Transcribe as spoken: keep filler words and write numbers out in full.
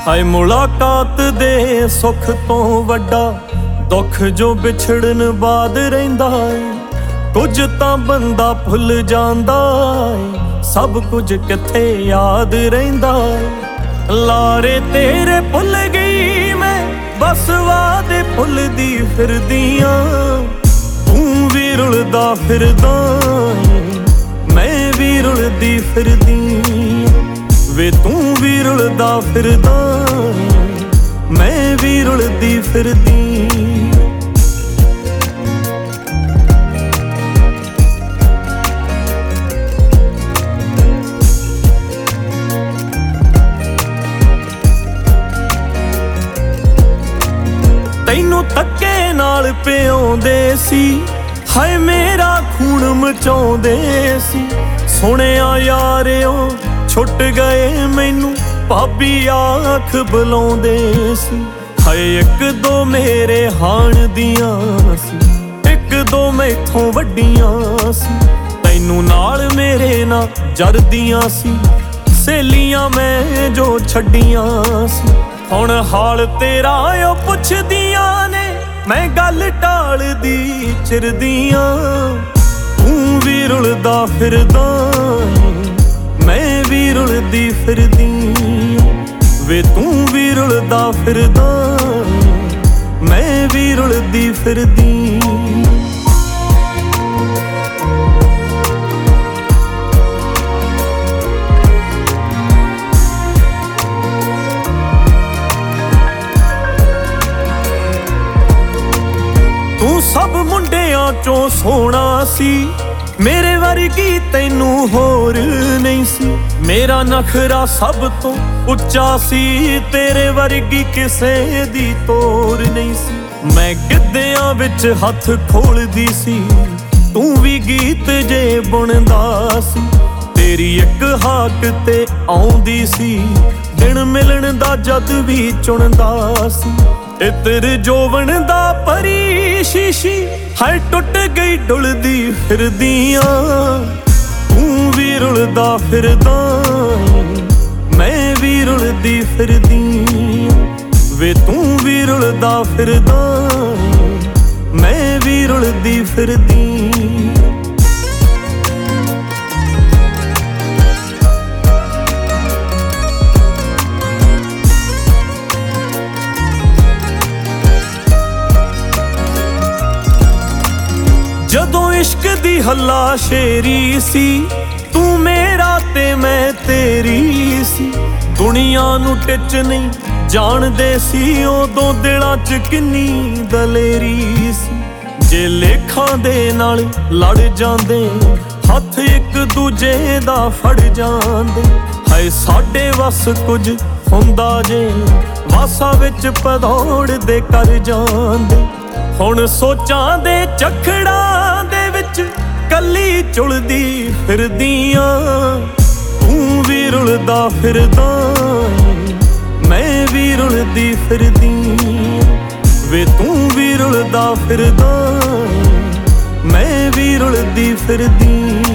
ਹਾਏ ਮੁਲਾਕਾਤ ਦੇ ਸੁੱਖ ਤੋਂ ਵੱਡਾ ਦੁੱਖ ਜੋ ਵਿਛੜਨ ਬਾਅਦ ਰਹਿੰਦਾ ਏ। ਕੁਝ ਤਾਂ ਬੰਦਾ ਭੁੱਲ ਜਾਂਦਾ ਏ, ਸਭ ਕੁਝ ਕਿੱਥੇ ਯਾਦ ਰਹਿੰਦਾ ਏ। ਲਾਰੇ ਤੇਰੇ ਭੁੱਲ ਗਈ ਮੈਂ, ਬਸ ਵਾਦੇ ਭੁੱਲਦੀ ਫਿਰਦੀਆਂ। ਤੂੰ ਵੀ ਰੁਲਦਾ ਫਿਰਦਾ ਏ, ਮੈਂ ਵੀ ਰੁਲਦੀ ਫਿਰਦੀ। ਵੇ ਤੂੰ ਵੀ ਰੁਲਦਾ ਫਿਰਦਾ ਏ, ਮੈਂ ਵੀ ਰੁਲਦੀ ਫਿਰਦੀ। ਤੈਨੂੰ ਧੱਕੇ ਨਾਲ ਪਿਆਉਂਦੇ ਸੀ, ਹਾਏ ਮੇਰਾ ਖੂਨ ਮਚਾਉਂਦੇ ਸੀ। ਸੁਣਿਆ ਯਾਰਿਓ ਛੁੱਟ ਗਏ ਮੈਨੂੰ, ਭਾਬੀ ਆਖ ਬੁਲਾਉਂਦੇ ਸੀ। ਹਾਏ ਇੱਕ ਦੋ ਮੇਰੇ ਹਾਣ ਦੀਆਂ ਸੀ, ਇੱਕ ਦੋ ਮੈਥੋਂ ਵੱਡੀਆਂ ਸੀ। ਤੈਨੂੰ ਨਾਲ ਮੇਰੇ ਨਾਲ ਜਰਦੀਆਂ ਸੀ, ਸਹੇਲੀਆਂ ਮੈਂ ਜੋ ਛੱਡੀਆਂ ਸੀ। ਹੁਣ ਹਾਲ ਤੇਰਾ ਓ ਪੁੱਛਦੀਆਂ ਨੇ, ਮੈਂ ਗੱਲ ਟਾਲਦੀ ਚਿਰਦੀਆਂ। ਤੂੰ ਵੀ ਰੁਲਦਾ ਫਿਰਦਾ ਏ, ਮੈਂ ਵੀ ਰੁਲਦੀ ਫਿਰਦੀ। ਵੇ ਤੂੰ ਵੀ ਰੁਲਦਾ ਫਿਰਦਾ ਏ, ਮੈਂ ਵੀ ਰੁਲਦੀ ਫਿਰਦੀ। ਤੂੰ ਸਭ ਮੁੰਡਿਆਂ ਚੋਂ ਸੋਹਣਾ ਸੀ, ਮੇਰੇ ਵਰਗੀ ਤੈਨੂੰ ਹੋਰ ਨਹੀਂ ਸੀ। ਮੇਰਾ ਨਖਰਾ ਸਭ ਤੋਂ ਉੱਚਾ ਸੀ, ਤੇਰੇ ਵਰਗੀ ਕਿਸੇ ਦੀ ਤੋਰ ਨਹੀਂ ਸੀ। ਮੈਂ ਗਿੱਧਿਆਂ ਵਿੱਚ ਹੱਥ ਖੋਲਦੀ ਸੀ, ਤੂੰ ਵੀ ਗੀਤ ਜੇ ਬੁਣਦਾ ਸੀ। ਤੇਰੀ ਇੱਕ ਹਾਕ ਤੇ ਆਉਂਦੀ ਸੀ, ਦਿਨ ਮਿਲਣ ਦਾ ਜਦ ਵੀ ਚੁਣਦਾ ਸੀ। ਇਤਰ ਜੋਵਣ ਦਾ ਪਰੀ ਸ਼ੀਸ਼ੀ, ਹਾਏ ਟੁੱਟ ਗਈ ਡੁੱਲਦੀ ਫਿਰਦੀਆਂ। ਤੂੰ ਵੀ ਰੁਲਦਾ ਫਿਰਦਾ ਏ, ਮੈਂ ਵੀ ਰੁਲਦੀ ਫਿਰਦੀ। ਵੇ ਤੂੰ ਵੀ ਰੁਲਦਾ ਫਿਰਦਾ ਏ, ਮੈਂ ਵੀ ਰੁਲਦੀ ਫਿਰਦੀ। ਜਦੋਂ ਇਸ਼ਕ ਦੀ ਹੱਲਾ ਸ਼ੇਰੀ ਸੀ, ਤੂੰ ਮੇਰਾ ਤੇ ਮੈਂ ਤੇਰੀ ਸੀ। ਦੁਨੀਆ ਨੂੰ ਟਿੱਚ ਨਹੀਂ ਜਾਣਦੇ ਸੀ, ਉਦੋਂ ਦਿਲਾਂ 'ਚ ਕਿੰਨੀ ਦਲੇਰੀ ਸੀ। ਜੇ ਲੇਖਾਂ ਦੇ ਨਾਲ ਲੜ ਜਾਂਦੇ, ਹੱਥ ਇੱਕ ਦੂਜੇ ਦਾ ਫੜ ਜਾਂਦੇ। ਹਾਏ ਸਾਡੇ ਵੱਸ ਕੁਝ ਹੁੰਦਾ ਜੇ, ਵਾਸਾਂ ਵਿੱਚ ਭਦੌੜ ਦੇ ਕਰ ਜਾਂਦੇ। ਹੁਣ ਸੋਚਾਂ ਦੇ ਝਖੜਾਂ ਦੇ ਵਿੱਚ ਕੱਲੀ ਝੁਲਦੀ ਫਿਰਦੀਆਂ। ਤੂੰ ਵੀ ਰੁਲਦਾ ਫਿਰਦਾ ਏ, ਮੈਂ ਵੀ ਰੁਲਦੀ ਫਿਰਦੀ। ਵੇ ਤੂੰ ਵੀ ਰੁਲਦਾ ਫਿਰਦਾ ਏ, ਮੈਂ ਵੀ ਰੁਲਦੀ ਫਿਰਦੀ।